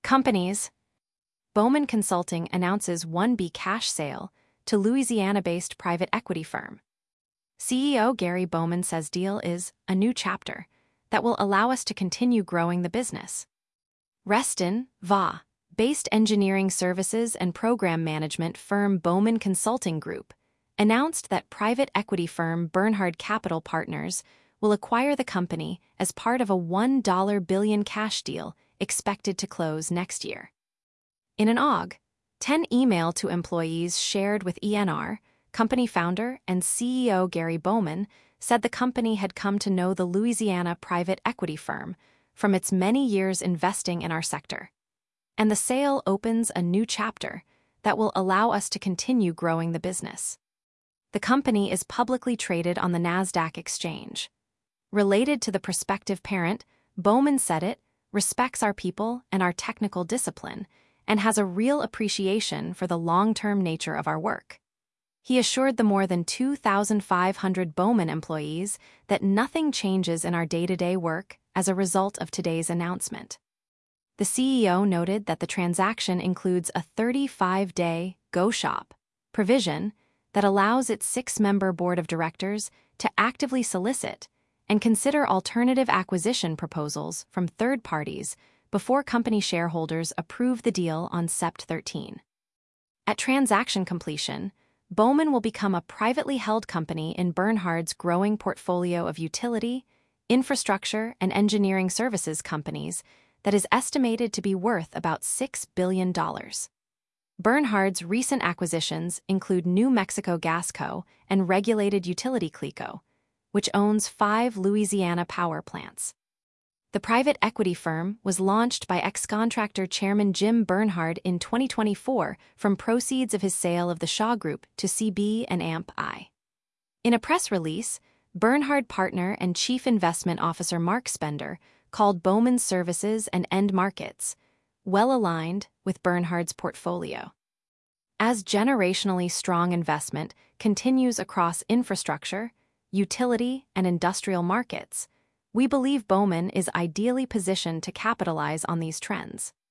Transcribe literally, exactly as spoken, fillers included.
Companies. Bowman Consulting announces one B cash sale to Louisiana-based private equity firm. C E O Gary Bowman says deal is a new chapter that will allow us to continue growing the business. Reston, V A, based engineering services and program management firm Bowman Consulting Group, announced that private equity firm Bernhard Capital Partners will acquire the company as part of a one billion dollars cash deal expected to close next year. In an O G, ten email to employees shared with E N R, company founder and C E O Gary Bowman said the company had come to know the Louisiana private equity firm from its many years investing in our sector. And the sale opens a new chapter that will allow us to continue growing the business. The company is publicly traded on the NASDAQ exchange. Related to the prospective parent, Bowman said it respects our people and our technical discipline and has a real appreciation for the long-term nature of our work. He assured the more than two thousand five hundred Bowman employees that nothing changes in our day-to-day work as a result of today's announcement. The C E O noted that the transaction includes a thirty-five day go shop provision that allows its six-member board of directors to actively solicit and consider alternative acquisition proposals from third parties before company shareholders approve the deal on September thirteenth. At transaction completion, Bowman will become a privately held company in Bernhard's growing portfolio of utility, infrastructure, and engineering services companies that is estimated to be worth about six billion dollars. Bernhard's recent acquisitions include New Mexico Gas Co. and regulated utility CLECO, which owns five Louisiana power plants. The private equity firm was launched by ex-contractor chairman Jim Bernhard in twenty twenty-four from proceeds of his sale of the Shaw Group to C B and A M P I. In a press release, Bernhard partner and chief investment officer Mark Spender called Bowman's services and end markets well-aligned with Bernhard's portfolio. As generationally strong investment continues across infrastructure, utility, and industrial markets, we believe Bowman is ideally positioned to capitalize on these trends.